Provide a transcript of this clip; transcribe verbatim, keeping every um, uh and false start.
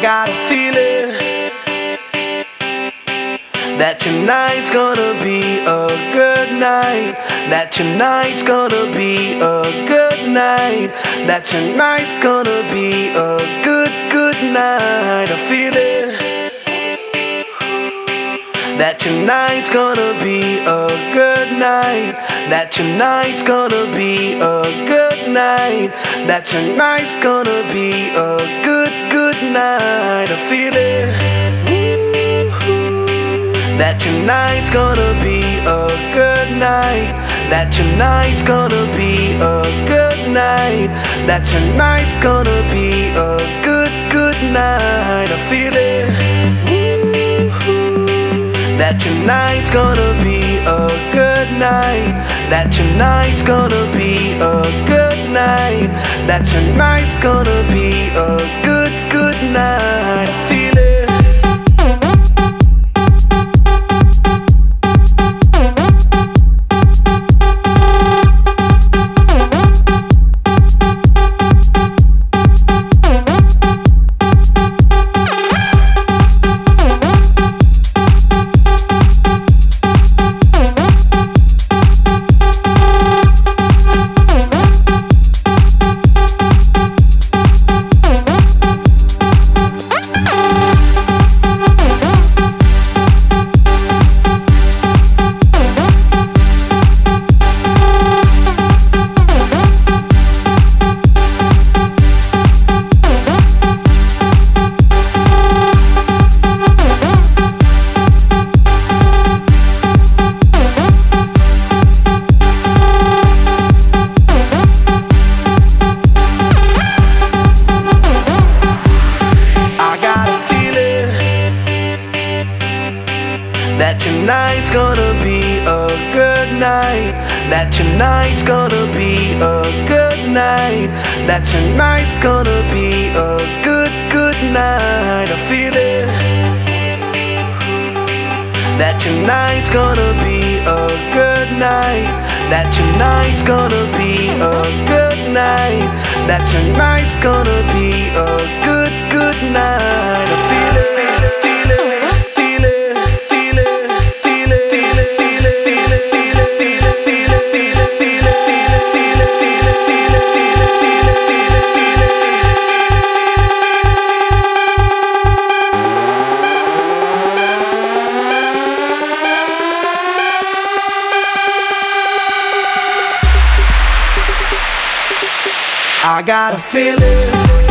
got a feeling that tonight's gonna be a good night. That tonight's gonna be a good night. That tonight's gonna be a good, good night. I feel it. That tonight's gonna be a good night. That tonight's gonna be a good night. That tonight's gonna be a good, good night. I feel it. That tonight's gonna be a good night. That tonight's gonna be a good night. That tonight's gonna be a good, good night. I feel it. That tonight's gonna be a good night. That tonight's gonna be a good night. That tonight's gonna be a good, good night. I feel it. That tonight's gonna be a good night. That tonight's gonna be a good night. That tonight's gonna be a good, good night. I feel it. That tonight's gonna be a good night. That tonight's gonna be a good night. That tonight's gonna be a good, good night. I feel it. I got a feeling.